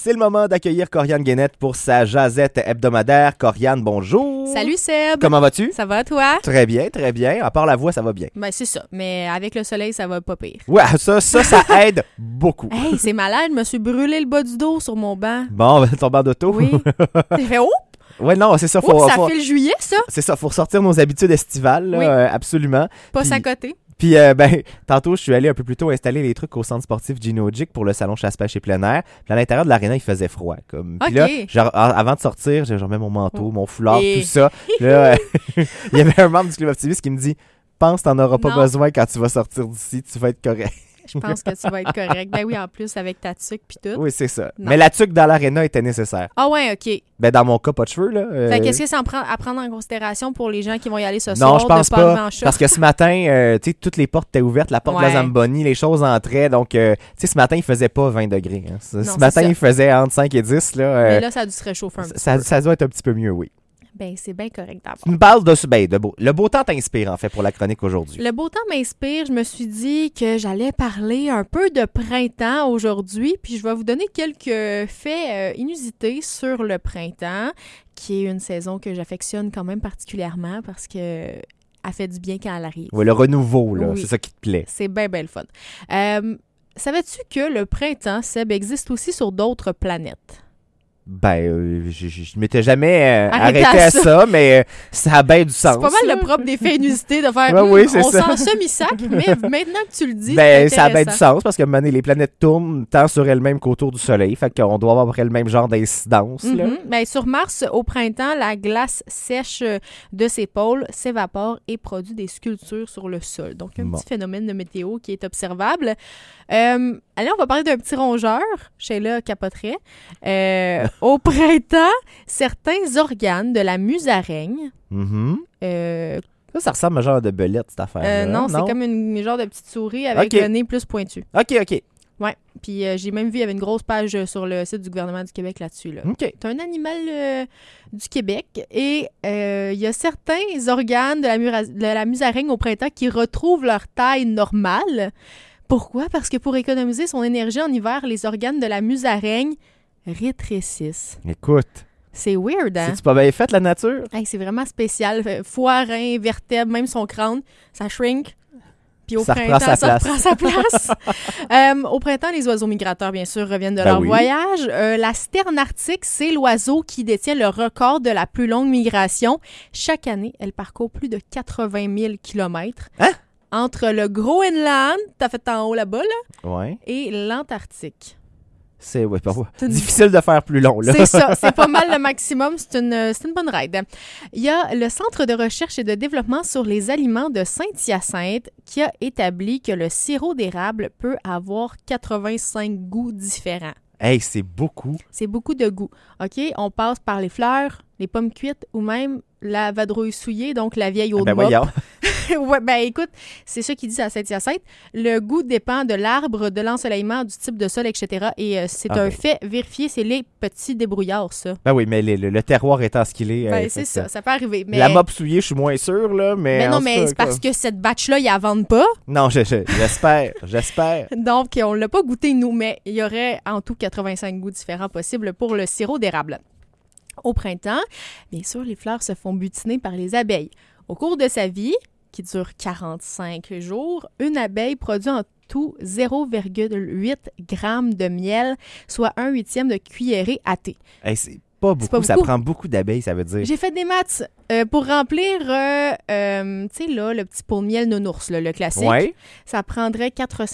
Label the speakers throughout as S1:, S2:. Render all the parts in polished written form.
S1: c'est le moment d'accueillir Corianne Guénette pour sa jasette hebdomadaire. Corianne, bonjour.
S2: Salut Seb.
S1: Comment vas-tu?
S2: Ça va toi?
S1: Très bien, très bien. À part la voix, ça va bien.
S2: Ben c'est ça, mais avec le soleil, ça va pas pire.
S1: Ouais, ça aide beaucoup.
S2: Hey, c'est malade, je me suis brûlé le bas du dos sur mon banc.
S1: Bon, ton banc d'auto.
S2: Oui. J'ai fait oh!
S1: Ouais, non, c'est ça.
S2: Ça fait le juillet, ça?
S1: C'est ça, faut ressortir nos habitudes estivales, là,
S2: Oui.
S1: absolument.
S2: Pas
S1: Puis-
S2: s'accoter.
S1: Puis, tantôt, je suis allé un peu plus tôt installer les trucs au centre sportif Gino Gic pour le salon chasse-pêche et plein air. Puis à l'intérieur de l'aréna, il faisait froid. Comme. Puis là,
S2: Ok.
S1: genre, avant de sortir, je remets mon manteau, mon foulard,
S2: Et-
S1: tout ça. Puis là, il y avait un membre du Club Optimiste qui me dit « Pense t'en auras pas
S2: Non.
S1: besoin quand tu vas sortir d'ici, tu vas être correct. »
S2: Je pense que tu vas être correct. Ben oui, en plus, avec ta tuque pis tout.
S1: Oui, c'est ça.
S2: Non.
S1: Mais la tuque dans l'aréna était nécessaire.
S2: Ah ouais, OK.
S1: Ben, dans mon cas, pas de cheveux, là.
S2: Fait qu'est-ce que c'est à prendre en considération pour les gens qui vont y aller ce
S1: Non,
S2: soir?
S1: je pense
S2: de pas. arriver en
S1: pas.
S2: short?
S1: Parce que ce matin, tu sais, toutes les portes étaient ouvertes, la porte de la
S2: Ouais.
S1: Zamboni, les choses entraient. Donc, tu sais, ce matin, il faisait pas 20 degrés. Hein. Ce
S2: c'est
S1: matin,
S2: ça.
S1: il faisait entre 5 et 10. Là,
S2: Mais là, ça a dû se réchauffer un petit peu.
S1: ça doit être un petit peu mieux, oui.
S2: Ben, c'est bien correct d'abord.
S1: Tu nous parles de beau. Le beau temps t'inspire, en fait, pour la chronique aujourd'hui.
S2: Le beau temps m'inspire. Je me suis dit que j'allais parler un peu de printemps aujourd'hui, puis je vais vous donner quelques faits inusités sur le printemps, qui est une saison que j'affectionne quand même particulièrement parce que elle fait du bien quand elle arrive.
S1: Ouais, le renouveau, là,
S2: Oui.
S1: c'est ça qui te plaît.
S2: C'est bien, bien le fun. Savais-tu que le printemps, Seb, existe aussi sur d'autres planètes?
S1: Ben, je m'étais jamais
S2: Arrêtez
S1: arrêté
S2: à
S1: à
S2: ça.
S1: ça, mais ça a bien du sens.
S2: C'est pas mal
S1: là.
S2: le propre des faits inusités de faire
S1: Ouais, oui, c'est
S2: on
S1: ça.
S2: s'en semi-sac, mais maintenant que tu le dis,
S1: Ben,
S2: c'est
S1: ça a bien du
S2: intéressant.
S1: sens parce que maintenant, les planètes tournent tant sur elles-mêmes qu'autour du Soleil. Fait qu'on doit avoir à peu près le même genre d'incidence. Là.
S2: Mhm. Ben, sur Mars, au printemps, la glace sèche de ses pôles s'évapore et produit des sculptures sur le sol. Donc, un
S1: Bon.
S2: petit phénomène de météo qui est observable. Allez, on va parler d'un petit rongeur. Sheila capoterait. Au printemps, certains organes de la musaraigne...
S1: Mhm.
S2: euh,
S1: Ça ressemble à un genre de belette, cette affaire.
S2: non, c'est comme une genre de petite souris avec
S1: Ok.
S2: le nez plus pointu.
S1: OK.
S2: Ouais. Puis j'ai même vu, il y avait une grosse page sur le site du gouvernement du Québec là-dessus. Là.
S1: OK.
S2: C'est un animal du Québec et il y a certains organes de la musaraigne au printemps qui retrouvent leur taille normale. Pourquoi? Parce que pour économiser son énergie en hiver, les organes de la musaraigne rétrécissent.
S1: Écoute,
S2: C'est weird, hein?
S1: c'est-tu pas bien fait, la nature?
S2: Hey, c'est vraiment spécial. Foie, rein, vertèbre, même son crâne, ça shrink. Puis au
S1: Ça reprend
S2: printemps,
S1: sa
S2: ça
S1: place.
S2: reprend sa place. Au printemps, les oiseaux migrateurs, bien sûr, reviennent de
S1: Ben
S2: leur
S1: oui.
S2: voyage. La sterne arctique, c'est l'oiseau qui détient le record de la plus longue migration. Chaque année, elle parcourt plus de 80 000 kilomètres.
S1: Hein?
S2: Entre le Groenland, t'as fait en haut là-bas, là,
S1: Ouais.
S2: et l'Antarctique.
S1: C'est
S2: C'est une-
S1: difficile de faire plus long, là.
S2: C'est ça, c'est pas mal le maximum, c'est une bonne ride. Il y a le Centre de recherche et de développement sur les aliments de Saint-Hyacinthe qui a établi que le sirop d'érable peut avoir 85 goûts différents.
S1: Hey, c'est beaucoup.
S2: C'est beaucoup de goûts. OK, on passe par les fleurs, les pommes cuites ou même la vadrouille souillée, donc la vieille eau
S1: Ben
S2: de mop.
S1: voyons.
S2: Ouais, ben écoute, c'est ça qu'ils disent à Saint-Hyacinthe. Le goût dépend de l'arbre, de l'ensoleillement, du type de sol, etc. Et c'est
S1: Ah
S2: un
S1: ben.
S2: fait vérifié, c'est les petits débrouillards, ça.
S1: Ben oui, mais le terroir étant ce qu'il est.
S2: Ben, c'est ça peut arriver. Mais,
S1: La mop souillée, je suis moins sûr, là, mais...
S2: mais
S1: en
S2: non,
S1: tout
S2: mais
S1: cas,
S2: c'est parce que cette batch-là, ils la vendent pas.
S1: Non, j'espère.
S2: Donc, on l'a pas goûté, nous, mais il y aurait en tout 85 goûts différents possibles pour le sirop d'érable. Au printemps, bien sûr, les fleurs se font butiner par les abeilles. Au cours de sa vie, qui dure 45 jours, une abeille produit en tout 0,8 grammes de miel, soit 1/8 de cuillerée à thé.
S1: Hey, c'est pas beaucoup,
S2: pas
S1: ça
S2: beaucoup.
S1: prend beaucoup d'abeilles, ça veut dire.
S2: J'ai fait des maths pour remplir, tu sais, là, le petit pot de miel nounours, là, le classique.
S1: Ouais.
S2: Ça prendrait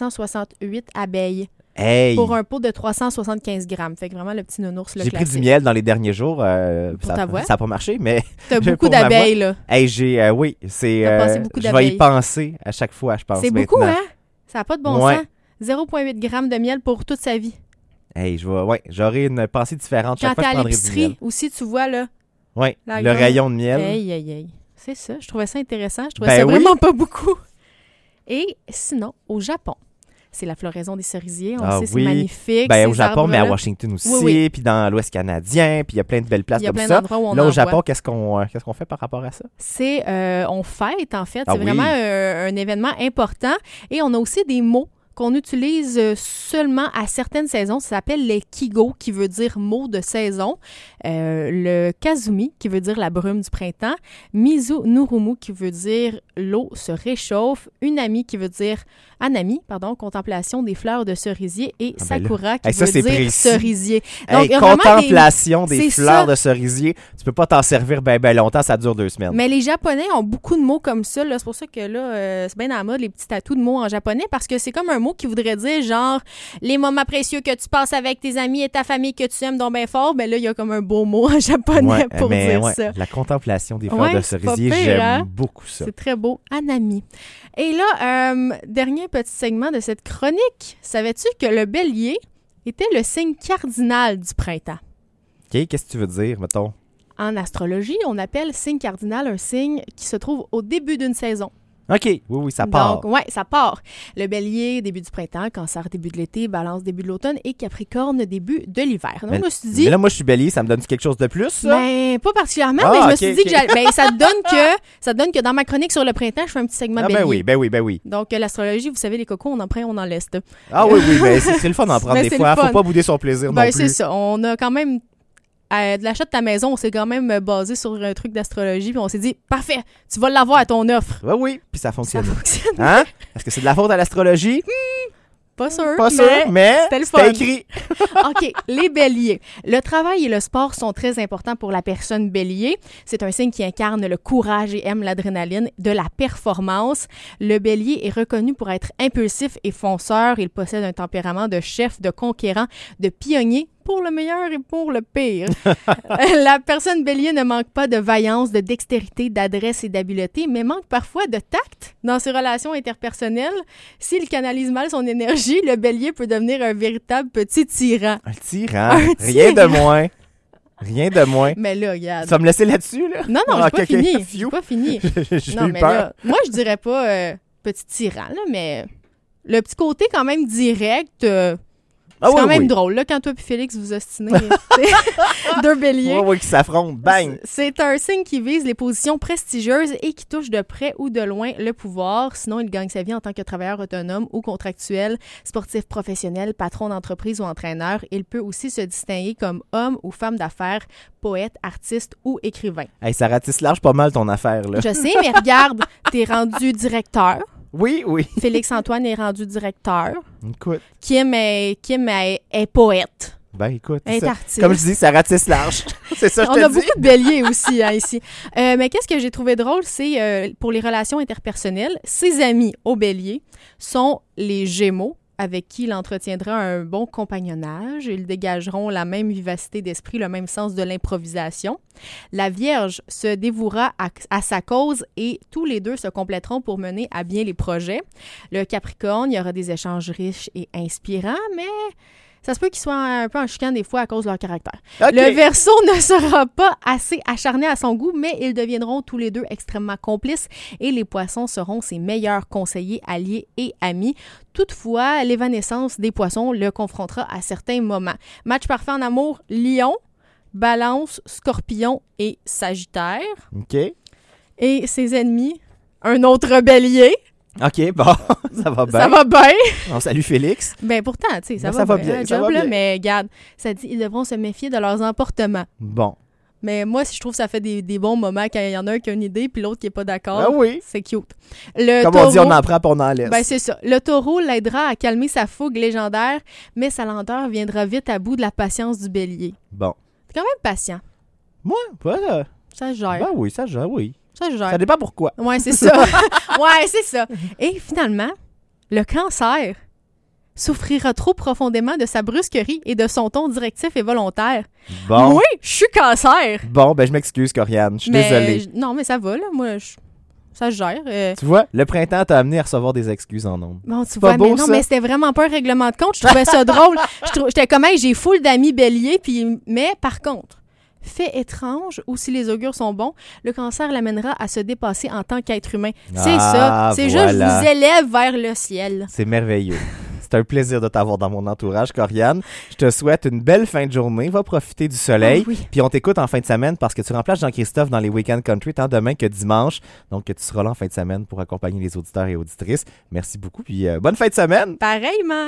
S2: 468 abeilles
S1: Hey!
S2: pour un pot de 375 grammes. Fait que vraiment, le petit nounours, le
S1: J'ai
S2: classique.
S1: pris du miel dans les derniers jours.
S2: Pour
S1: Ça
S2: ta voix?
S1: n'a pas marché, mais
S2: T'as
S1: J'ai
S2: beaucoup
S1: pour ma
S2: d'abeilles, là.
S1: hey, oui, c'est.
S2: T'as passé beaucoup
S1: je vais
S2: d'abeilles.
S1: y penser à chaque fois, je pense.
S2: C'est beaucoup,
S1: maintenant.
S2: hein? Ça n'a pas de bon
S1: Ouais.
S2: sens. 0,8 grammes de miel pour toute sa vie.
S1: Hey, j'aurai une pensée différente.
S2: Quand
S1: Chaque fois,
S2: t'es
S1: je
S2: à
S1: prendrai du miel.
S2: l'épicerie aussi, tu vois, là,
S1: Oui,
S2: la
S1: le
S2: grande-
S1: rayon de miel.
S2: Aïe. C'est ça, je trouvais ça intéressant. Je trouvais
S1: Ben
S2: ça
S1: oui.
S2: vraiment pas beaucoup. Et sinon, au Japon, c'est la floraison des cerisiers. On
S1: Ah
S2: sait, c'est
S1: oui.
S2: magnifique.
S1: Ben,
S2: ces
S1: au Japon, mais à
S2: arbres-là.
S1: Washington aussi,
S2: Oui.
S1: puis dans l'Ouest canadien, puis il y a plein de belles places
S2: Il y a
S1: comme
S2: plein
S1: ça.
S2: d'endroits où on
S1: Là,
S2: en
S1: au Japon,
S2: voit.
S1: qu'est-ce qu'on fait par rapport à ça?
S2: C'est, on fête, en fait.
S1: Ah
S2: C'est
S1: oui.
S2: vraiment un événement important. Et on a aussi des mots qu'on utilise seulement à certaines saisons. Ça s'appelle les kigo, qui veut dire mot de saison. Le kazumi, qui veut dire la brume du printemps. Mizu nurumu, qui veut dire l'eau se réchauffe. Unami, qui veut dire contemplation des fleurs de cerisier. Et sakura, qui veut dire
S1: précis.
S2: cerisier. Donc,
S1: contemplation des fleurs de cerisier. Tu peux pas t'en servir bien longtemps, ça dure 2 semaines.
S2: Mais les Japonais ont beaucoup de mots comme ça. Là. C'est pour ça que là, c'est bien à la mode, les petits tatous de mots en japonais, parce que c'est comme un mot qui voudrait dire genre les moments précieux que tu passes avec tes amis et ta famille que tu aimes donc bien fort. Ben là, il y a comme un beau mot en japonais pour dire ça.
S1: La contemplation des fleurs de cerisier, j'aime beaucoup ça.
S2: C'est très beau. Anami. Et là, dernier petit segment de cette chronique. Savais-tu que le bélier était le signe cardinal du printemps?
S1: OK, qu'est-ce que tu veux dire, mettons?
S2: En astrologie, on appelle signe cardinal un signe qui se trouve au début d'une saison.
S1: OK, oui, ça part.
S2: Donc, ça part. Le bélier, début du printemps, cancer, début de l'été, balance, début de l'automne et capricorne, début de l'hiver. Donc, je me suis dit...
S1: Mais là, moi, je suis bélier, ça me donne quelque chose de plus, ça?
S2: Ben, pas particulièrement, mais je me suis dit que ça te donne que dans ma chronique sur le printemps, je fais un petit segment bélier.
S1: Ben oui.
S2: Donc, l'astrologie, vous savez, les cocos, on en prend, on en laisse.
S1: Ah oui, ben c'est le fun d'en prendre des fois. Faut pas bouder son plaisir non plus.
S2: C'est ça. On a quand même... de l'achat de ta maison, on s'est quand même basé sur un truc d'astrologie, puis on s'est dit, parfait, tu vas l'avoir à ton offre.
S1: Oui, puis ça fonctionne. Hein? Est-ce que c'est de la faute à l'astrologie?
S2: Pas sûr.
S1: Pas sûr, mais c'était écrit.
S2: OK, les béliers. Le travail et le sport sont très importants pour la personne bélier. C'est un signe qui incarne le courage et aime l'adrénaline, de la performance. Le bélier est reconnu pour être impulsif et fonceur. Il possède un tempérament de chef, de conquérant, de pionnier, pour le meilleur et pour le pire. La personne bélier ne manque pas de vaillance, de dextérité, d'adresse et d'habileté, mais manque parfois de tact dans ses relations interpersonnelles. S'il canalise mal son énergie, le bélier peut devenir un véritable petit tyran.
S1: Un tyran? Rien de moins. Rien de moins.
S2: Mais là, regarde.
S1: Tu vas me laisser là-dessus, là?
S2: Non, j'ai pas fini. J'ai pas fini.
S1: J'ai eu peur.
S2: Là, moi, je dirais pas petit tyran, là, mais le petit côté quand même direct... c'est quand même drôle, là, quand toi et Félix vous ostinez. Deux béliers.
S1: Oui, qui s'affrontent. Bang!
S2: C'est un signe qui vise les positions prestigieuses et qui touche de près ou de loin le pouvoir. Sinon, il gagne sa vie en tant que travailleur autonome ou contractuel, sportif professionnel, patron d'entreprise ou entraîneur. Il peut aussi se distinguer comme homme ou femme d'affaires, poète, artiste ou écrivain.
S1: Hey, ça ratisse large pas mal ton affaire, là.
S2: Je sais, mais regarde, t'es rendu directeur.
S1: Oui.
S2: Félix-Antoine est rendu directeur.
S1: Écoute.
S2: Kim est poète.
S1: Ben, écoute.
S2: Elle est artiste.
S1: Comme je dis, ça ratisse large. C'est ça, je te dis.
S2: On a beaucoup de béliers aussi, ici. Mais qu'est-ce que j'ai trouvé drôle, c'est pour les relations interpersonnelles, ses amis au bélier sont les Gémeaux, avec qui il entretiendra un bon compagnonnage. Ils dégageront la même vivacité d'esprit, le même sens de l'improvisation. La Vierge se dévouera à sa cause et tous les deux se compléteront pour mener à bien les projets. Le Capricorne, il y aura des échanges riches et inspirants, mais ça se peut qu'ils soient un peu en chicane des fois à cause de leur caractère. Okay. Le Verseau ne sera pas assez acharné à son goût, mais ils deviendront tous les deux extrêmement complices et les Poissons seront ses meilleurs conseillers, alliés et amis. Toutefois, l'évanescence des Poissons le confrontera à certains moments. Match parfait en amour, Lion, Balance, Scorpion et Sagittaire.
S1: OK.
S2: Et ses ennemis, un autre Bélier.
S1: OK, bon, ça va bien.
S2: Ça va bien.
S1: On salue Félix.
S2: Ben pourtant, tu sais, ça va bien. Ça va bien. Mais regarde, ça dit, ils devront se méfier de leurs emportements.
S1: Bon.
S2: Mais moi, je trouve que ça fait des bons moments quand il y en a un qui a une idée puis l'autre qui n'est pas d'accord.
S1: Ah oui.
S2: C'est cute.
S1: Comme on dit, on en prend puis on en laisse.
S2: Ben c'est ça. Le taureau l'aidera à calmer sa fougue légendaire, mais sa lenteur viendra vite à bout de la patience du bélier.
S1: Bon.
S2: T'es quand même patient.
S1: Moi, voilà.
S2: Ça se gère.
S1: Ben oui, ça se gère, oui.
S2: Ça se gère.
S1: Ça dépend pourquoi.
S2: Ouais, c'est ça. Ouais, c'est ça. Et finalement, le cancer souffrira trop profondément de sa brusquerie et de son ton directif et volontaire.
S1: Bon.
S2: Oui, je suis cancer.
S1: Bon, ben je m'excuse, Corianne. Je suis désolée.
S2: Non, mais ça va, là. Moi, ça se gère.
S1: Tu vois, le printemps t'a amené à recevoir des excuses en ondes.
S2: Bon, tu vois, mais non, mais c'était vraiment pas un règlement de compte. Je trouvais ça drôle. J'étais comme, hey, j'ai full d'amis béliers, mais par contre, fait étrange, ou si les augures sont bons, le cancer l'amènera à se dépasser en tant qu'être humain. C'est ça. C'est juste, je vous élève vers le ciel.
S1: C'est merveilleux. C'est un plaisir de t'avoir dans mon entourage, Corianne. Je te souhaite une belle fin de journée. Va profiter du soleil.
S2: Oh oui.
S1: Puis on t'écoute en fin de semaine parce que tu remplaces Jean-Christophe dans les Weekend Country tant demain que dimanche. Donc, tu seras là en fin de semaine pour accompagner les auditeurs et auditrices. Merci beaucoup. Puis bonne fin de semaine.
S2: Pareillement.